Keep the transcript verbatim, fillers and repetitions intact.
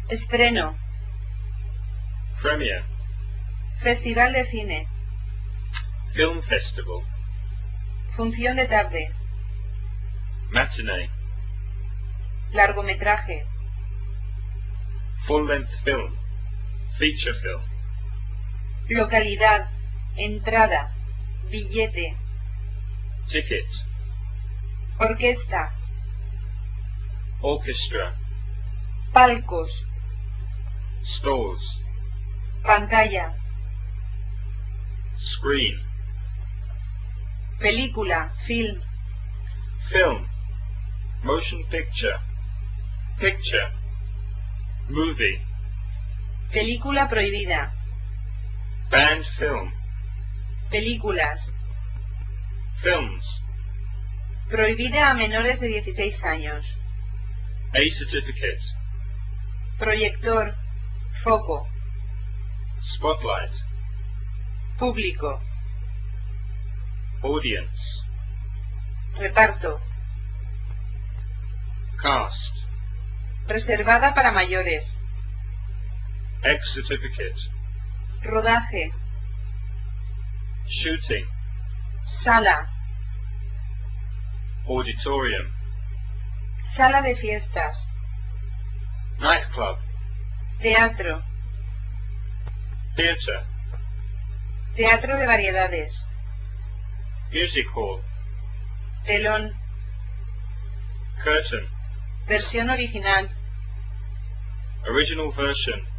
Estreno. Premiere. Festival de cine. Film festival. Función de tarde. Matinee. Largometraje. Full-length film. Feature film. Localidad. Entrada. Billete. Ticket. Orquesta. Orchestra. Palcos. Stalls. Pantalla. Screen. Película. Film. Film. Motion picture. Picture. Movie. Película prohibida. Banned film. Películas. Films. Prohibida a menores de dieciséis años. A certificate. Proyector. Foco. Spotlight. Público. Audience. Reparto. Cast. Reservada para mayores. X certificate. Rodaje. Shooting. Sala. Auditorium. Sala de fiestas. Nightclub. Teatro. Theatre. Teatro de variedades. Music hall. Telón. Curtain. Versión original. Original version.